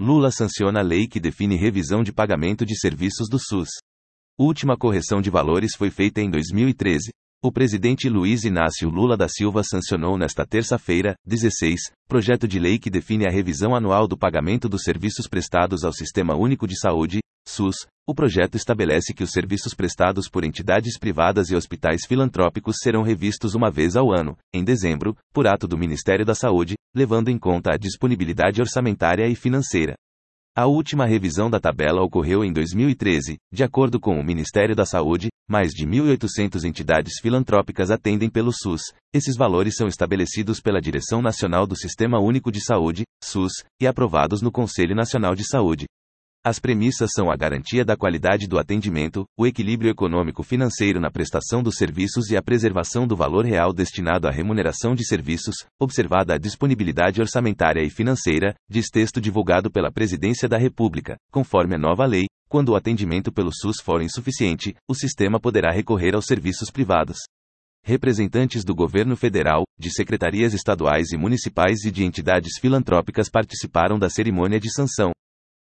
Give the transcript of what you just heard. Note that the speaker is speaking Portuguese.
Lula sanciona a lei que define revisão de pagamento de serviços do SUS. Última correção de valores foi feita em 2013. O presidente Luiz Inácio Lula da Silva sancionou nesta terça-feira, 16, projeto de lei que define a revisão anual do pagamento dos serviços prestados ao Sistema Único de Saúde, SUS. O projeto estabelece que os serviços prestados por entidades privadas e hospitais filantrópicos serão revistos uma vez ao ano, em dezembro, por ato do Ministério da Saúde, levando em conta a disponibilidade orçamentária e financeira. A última revisão da tabela ocorreu em 2013. De acordo com o Ministério da Saúde, mais de 1.800 entidades filantrópicas atendem pelo SUS. Esses valores são estabelecidos pela Direção Nacional do Sistema Único de Saúde, SUS, e aprovados no Conselho Nacional de Saúde. As premissas são a garantia da qualidade do atendimento, o equilíbrio econômico-financeiro na prestação dos serviços e a preservação do valor real destinado à remuneração de serviços, observada a disponibilidade orçamentária e financeira, diz texto divulgado pela Presidência da República. Conforme a nova lei, quando o atendimento pelo SUS for insuficiente, o sistema poderá recorrer aos serviços privados. Representantes do governo federal, de secretarias estaduais e municipais e de entidades filantrópicas participaram da cerimônia de sanção.